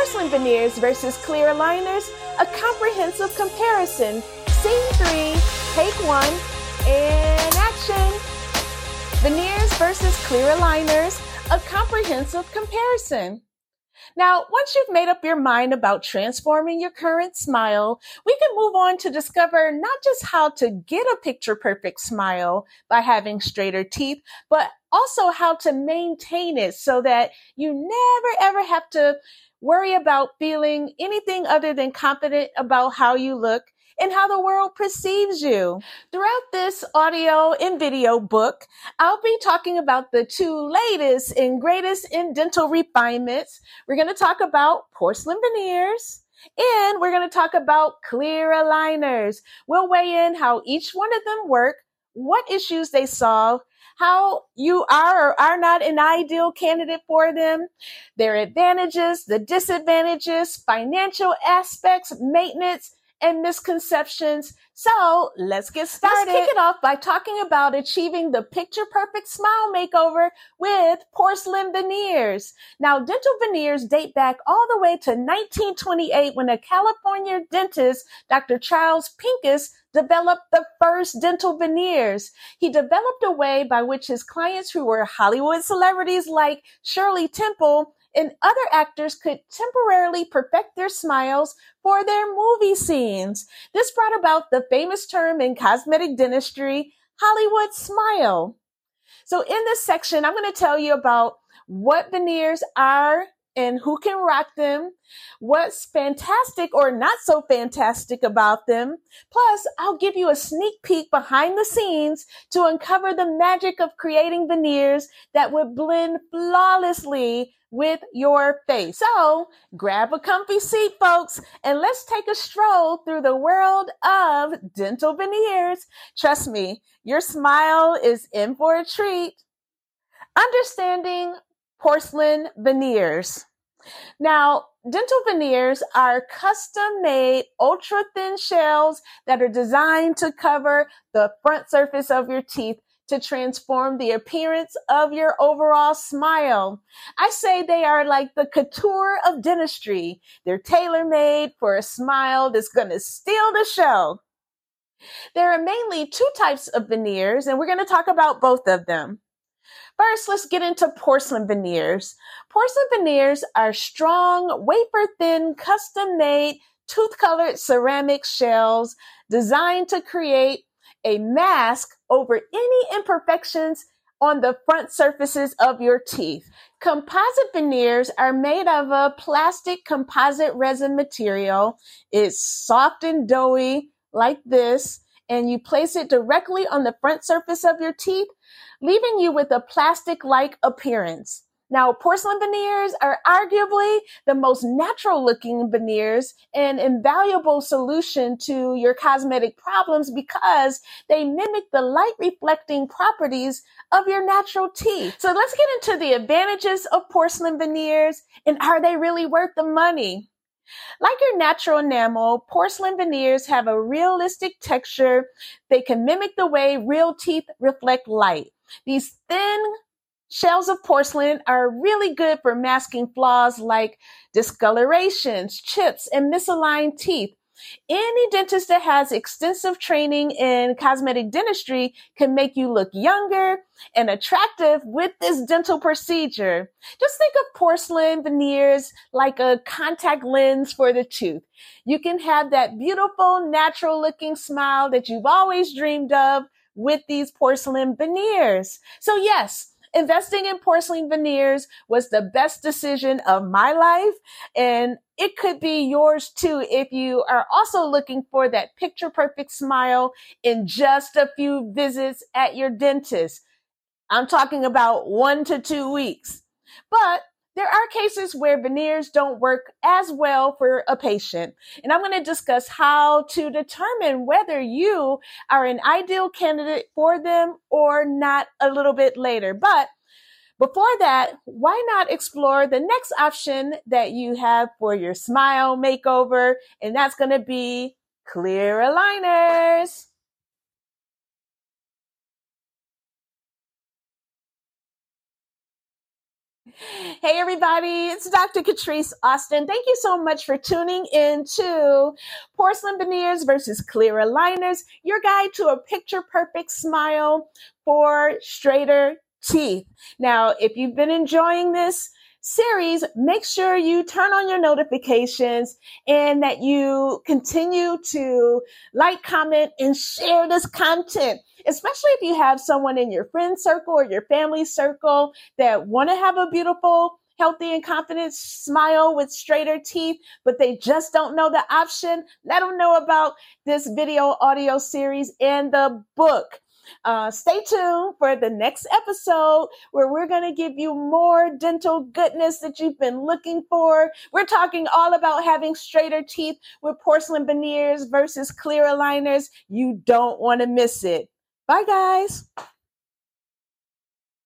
Porcelain veneers versus clear aligners, a comprehensive comparison. Scene 3, take 1, and action. Veneers versus clear aligners, a comprehensive comparison. Now, once you've made up your mind about transforming your current smile, we can move on to discover not just how to get a picture-perfect smile by having straighter teeth, but also how to maintain it so that you never ever have to worry about feeling anything other than confident about how you look and how the world perceives you. Throughout this audio and video book, I'll be talking about the two latest and greatest in dental refinements. We're going to talk about porcelain veneers, and we're going to talk about clear aligners. We'll weigh in how each one of them work, what issues they solve, how you are or are not an ideal candidate for them, their advantages, the disadvantages, financial aspects, maintenance, and misconceptions. So let's get started. Let's kick it off by talking about achieving the picture-perfect smile makeover with porcelain veneers. Now, dental veneers date back all the way to 1928 when a California dentist, Dr. Charles Pincus, developed the first dental veneers. He developed a way by which his clients, who were Hollywood celebrities like Shirley Temple and other actors, could temporarily perfect their smiles for their movie scenes. This brought about the famous term in cosmetic dentistry, Hollywood smile. So in this section, I'm going to tell you about what veneers are and who can rock them, what's fantastic or not so fantastic about them. Plus, I'll give you a sneak peek behind the scenes to uncover the magic of creating veneers that would blend flawlessly with your face. So grab a comfy seat, folks, and let's take a stroll through the world of dental veneers. Trust me, your smile is in for a treat. Understanding porcelain veneers. Now, dental veneers are custom-made, ultra-thin shells that are designed to cover the front surface of your teeth to transform the appearance of your overall smile. I say they are like the couture of dentistry. They're tailor-made for a smile that's going to steal the show. There are mainly two types of veneers, and we're going to talk about both of them. First, let's get into porcelain veneers. Porcelain veneers are strong, wafer-thin, custom-made, tooth-colored ceramic shells designed to create a mask over any imperfections on the front surfaces of your teeth. Composite veneers are made of a plastic composite resin material. It's soft and doughy like this, and you place it directly on the front surface of your teeth, leaving you with a plastic-like appearance. Now, porcelain veneers are arguably the most natural-looking veneers, an invaluable solution to your cosmetic problems because they mimic the light-reflecting properties of your natural teeth. So let's get into the advantages of porcelain veneers, and are they really worth the money? Like your natural enamel, porcelain veneers have a realistic texture. They can mimic the way real teeth reflect light. These thin shells of porcelain are really good for masking flaws like discolorations, chips, and misaligned teeth. Any dentist that has extensive training in cosmetic dentistry can make you look younger and attractive with this dental procedure. Just think of porcelain veneers like a contact lens for the tooth. You can have that beautiful, natural-looking smile that you've always dreamed of with these porcelain veneers. So yes, investing in porcelain veneers was the best decision of my life, and it could be yours too if you are also looking for that picture-perfect smile in just a few visits at your dentist. I'm talking about 1 to 2 weeks. But there are cases where veneers don't work as well for a patient, and I'm going to discuss how to determine whether you are an ideal candidate for them or not a little bit later. But before that, why not explore the next option that you have for your smile makeover, and that's going to be clear aligners. Hey, everybody, it's Dr. Catrice Austin. Thank you so much for tuning in to Porcelain Veneers versus Clear Aligners, your guide to a picture perfect smile for straighter teeth. Now, if you've been enjoying this series, make sure you turn on your notifications and that you continue to like, comment, and share this content, especially if you have someone in your friend circle or your family circle that want to have a beautiful, healthy, and confident smile with straighter teeth, but they just don't know the option. Let them know about this video audio series and the book. Stay tuned for the next episode where we're going to give you more dental goodness that you've been looking for. We're talking all about having straighter teeth with porcelain veneers versus clear aligners. You don't want to miss it. Bye, guys.